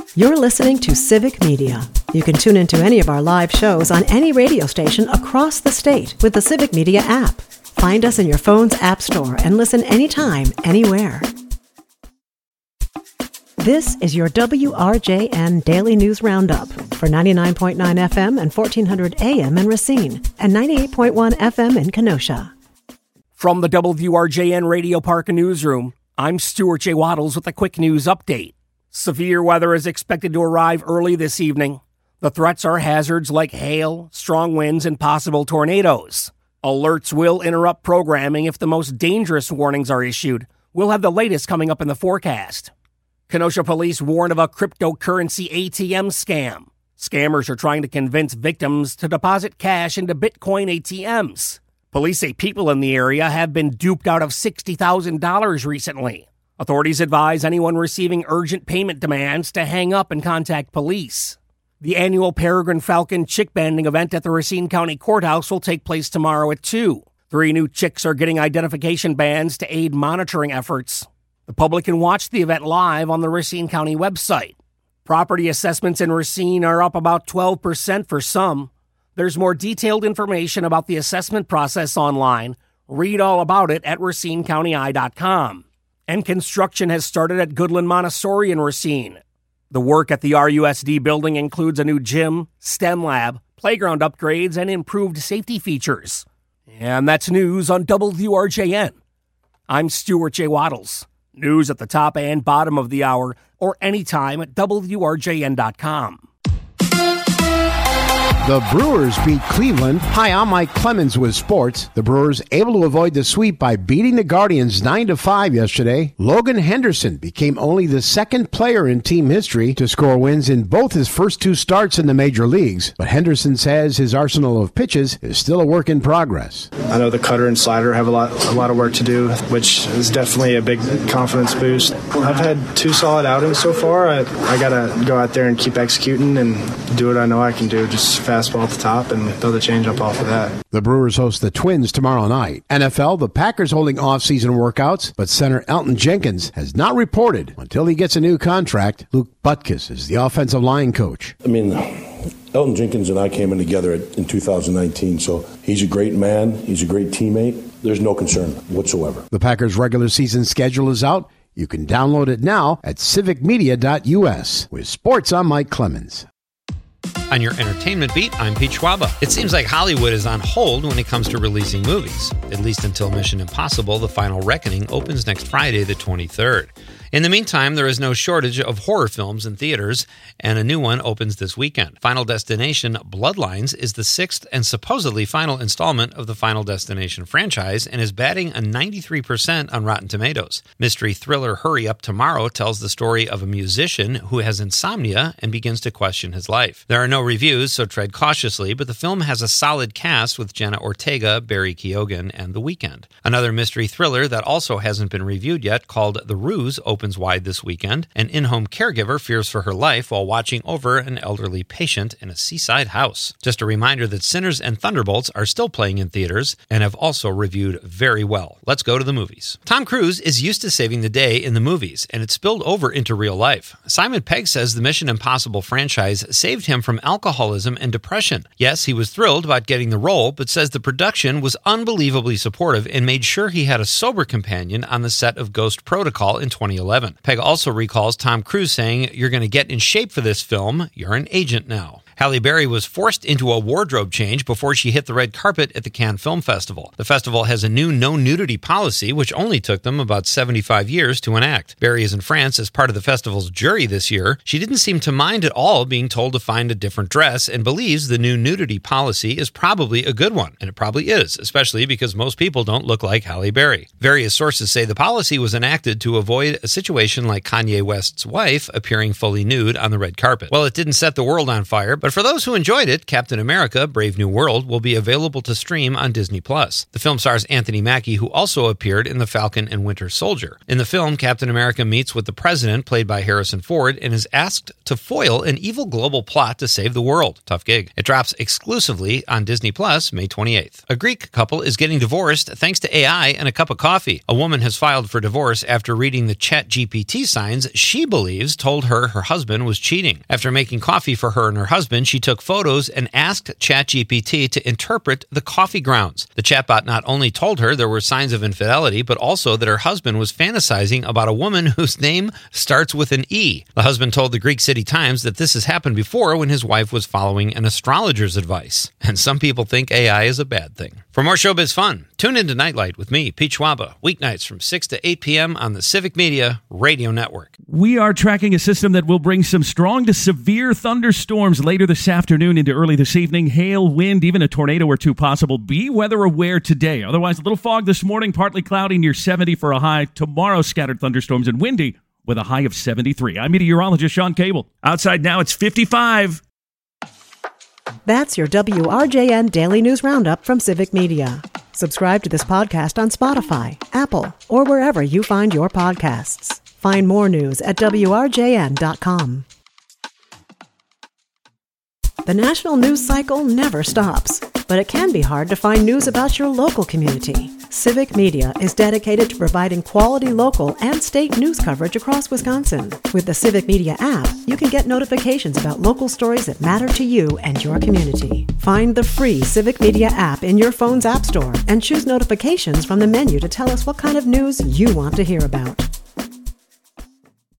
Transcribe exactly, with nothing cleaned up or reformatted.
You're listening to Civic Media. You can tune into any of our live shows on any radio station across the state with the Civic Media app. Find us in your phone's app store and listen anytime, anywhere. This is your W R J N Daily News Roundup for ninety-nine point nine F M and fourteen hundred A M in Racine and ninety-eight point one F M in Kenosha. From the W R J N Radio Park Newsroom, I'm Stuart J. Waddles with a quick news update. Severe weather is expected to arrive early this evening. The threats are hazards like hail, strong winds, and possible tornadoes. Alerts will interrupt programming if the most dangerous warnings are issued. We'll have the latest coming up in the forecast. Kenosha police warn of a cryptocurrency A T M scam. Scammers are trying to convince victims to deposit cash into Bitcoin A T Ms. Police say people in the area have been duped out of sixty thousand dollars recently. Authorities advise anyone receiving urgent payment demands to hang up and contact police. The annual Peregrine Falcon chick banding event at the Racine County Courthouse will take place tomorrow at two. Three new chicks are getting identification bands to aid monitoring efforts. The public can watch the event live on the Racine County website. Property assessments in Racine are up about twelve percent for some. There's more detailed information about the assessment process online. Read all about it at racine county eye dot com. And construction has started at Goodland Montessori in Racine. The work at the R U S D building includes a new gym, STEM lab, playground upgrades, and improved safety features. And that's news on W R J N. I'm Stuart J. Waddles. News at the top and bottom of the hour, or anytime at W R J N dot com. The Brewers beat Cleveland. Hi, I'm Mike Clemens with sports. The Brewers able to avoid the sweep by beating the Guardians nine to five yesterday. Logan Henderson became only the second player in team history to score wins in both his first two starts in the major leagues. But Henderson says his arsenal of pitches is still a work in progress. I know the cutter and slider have a lot, a lot of work to do, which is definitely a big confidence boost. I've had two solid outings so far. I, I got to go out there and keep executing and do what I know I can do, just fast fastball at the top and throw the changeup off of that. The Brewers host the Twins tomorrow night. N F L, the Packers holding off-season workouts, but center Elton Jenkins has not reported until he gets a new contract. Luke Butkus is the offensive line coach. I mean, Elton Jenkins and I came in together in two thousand nineteen, so he's a great man. He's a great teammate. There's no concern whatsoever. The Packers' regular season schedule is out. You can download it now at civic media dot U S. With sports, I'm Mike Clemens. On your entertainment beat, I'm Pete Schwaba. It seems like Hollywood is on hold when it comes to releasing movies, at least until Mission Impossible: The Final Reckoning opens next Friday, the twenty-third. In the meantime, there is no shortage of horror films in theaters, and a new one opens this weekend. Final Destination: Bloodlines is the sixth and supposedly final installment of the Final Destination franchise and is batting a ninety-three percent on Rotten Tomatoes. Mystery thriller Hurry Up Tomorrow tells the story of a musician who has insomnia and begins to question his life. There are no reviews, so tread cautiously, but the film has a solid cast with Jenna Ortega, Barry Keoghan, and The Weeknd. Another mystery thriller that also hasn't been reviewed yet, called The Ruse, opens wide this weekend. An in-home caregiver fears for her life while watching over an elderly patient in a seaside house. Just a reminder that Sinners and Thunderbolts are still playing in theaters and have also reviewed very well. Let's go to the movies. Tom Cruise is used to saving the day in the movies, and it spilled over into real life. Simon Pegg says the Mission Impossible franchise saved him from alcoholism and depression. Yes, he was thrilled about getting the role, but says the production was unbelievably supportive and made sure he had a sober companion on the set of Ghost Protocol in twenty eleven. Pegg also recalls Tom Cruise saying, "You're going to get in shape for this film. You're an agent now." Halle Berry was forced into a wardrobe change before she hit the red carpet at the Cannes Film Festival. The festival has a new no-nudity policy, which only took them about seventy-five years to enact. Berry is in France as part of the festival's jury this year. She didn't seem to mind at all being told to find a different dress and believes the new nudity policy is probably a good one. And it probably is, especially because most people don't look like Halle Berry. Various sources say the policy was enacted to avoid a situation like Kanye West's wife appearing fully nude on the red carpet. Well, it didn't set the world on fire, but But for those who enjoyed it, Captain America: Brave New World will be available to stream on Disney Plus. The film stars Anthony Mackie, who also appeared in The Falcon and Winter Soldier. In the film, Captain America meets with the President, played by Harrison Ford, and is asked to foil an evil global plot to save the world. Tough gig. It drops exclusively on Disney Plus May twenty-eighth. A Greek couple is getting divorced thanks to A I and a cup of coffee. A woman has filed for divorce after reading the Chat G P T signs she believes told her her husband was cheating. After making coffee for her and her husband, she took photos and asked Chat G P T to interpret the coffee grounds. The chatbot not only told her there were signs of infidelity, but also that her husband was fantasizing about a woman whose name starts with an E. The husband told the Greek City Times that this has happened before when his wife was following an astrologer's advice. And some people think A I is a bad thing. For more showbiz fun, tune into Nightlight with me, Pete Schwaba, weeknights from six to eight p.m. on the Civic Media Radio Network. We are tracking a system that will bring some strong to severe thunderstorms later this afternoon into early this evening. Hail, wind, even a tornado or two possible. Be weather aware today. Otherwise, a little fog this morning, partly cloudy near seventy for a high. Tomorrow, scattered thunderstorms and windy with a high of seventy-three. I'm meteorologist Sean Cable. Outside now, it's fifty-five. That's your W R J N Daily News Roundup from Civic Media. Subscribe to this podcast on Spotify, Apple, or wherever you find your podcasts. Find more news at W R J N dot com. The national news cycle never stops, but it can be hard to find news about your local community. Civic Media is dedicated to providing quality local and state news coverage across Wisconsin. With the Civic Media app, you can get notifications about local stories that matter to you and your community. Find the free Civic Media app in your phone's app store and choose notifications from the menu to tell us what kind of news you want to hear about.